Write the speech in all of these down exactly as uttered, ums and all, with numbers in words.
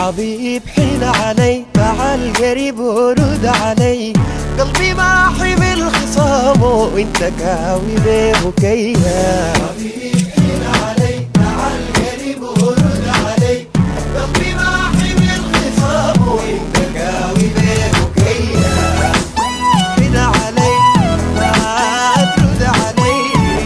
حبيب حين علي، تعال قريب ورد علي، قلبي ما حمل خصامه وانت كاوي بيه وكيا. حبيب حين علي، تعال قريب ورد علي، قلبي ما حمل خصامه وانت كاوي بيه وكيا. حين علي ما ترد علي،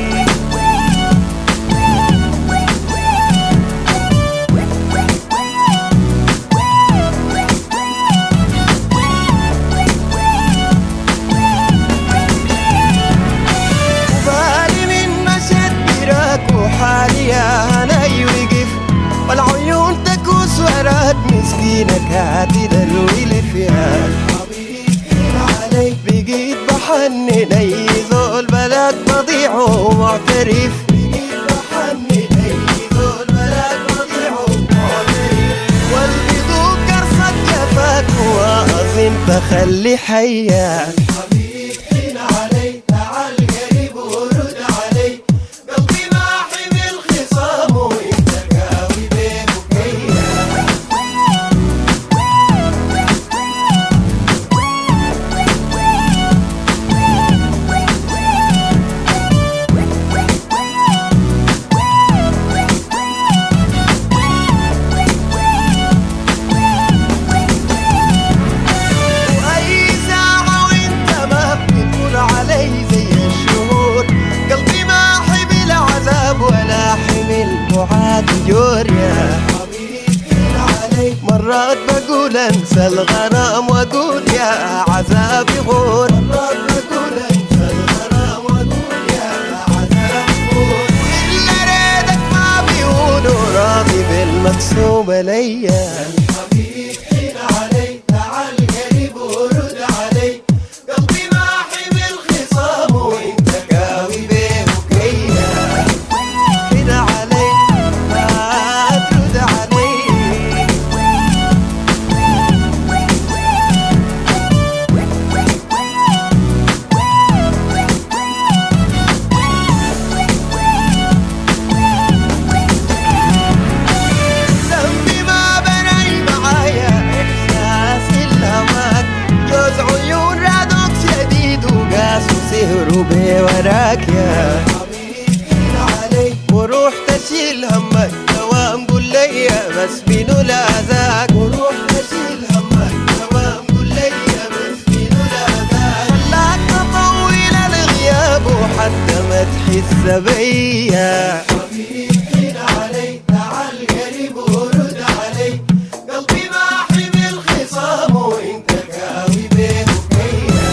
وحالي انا يوقف والعيون تكوس وراد مسكينك هاتي دلويلي فيها. حبيب حين علي بقيت بحنن اي ذول بلد مضيع ومعترف، بقيت بحنن اي ذول بلد مضيع ومعترف، قلبي ذوق قرصة جفاك واظن تخلي حياك. حبيب حين علي، تعال قريب ورد علي، يا حبيب حين علي، مرات بقول انسى الغرام واقول يا عذابي غور، مرات بقول انسى الغرام واقول يا عذابي غور، الا ريدك ما بيقولوا راضي بالمكسوب ليا. حبيب حين علي، تعال قريب ورد علي، قلبي ما حمل خصامه وانت كاوي بيه وكيا. حين علي سهروا بي وراك يا حبيب حين علي، وروح تشيل همك دوام قول لي بس بينو لا ذاك، وروح تشيل همك دوام قول لي بس بينو لا ذاك، خلاك تطول الغياب وحتى ما تحس بيا. حبيب حين علي، تعال قريب ورد علي، قلبي ما حمل خصامه وانت كاوي بيه وكيا.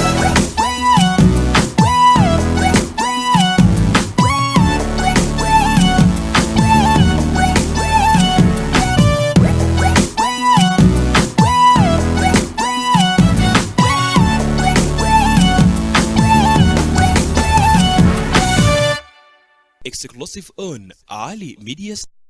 Exclusive on Ali Media.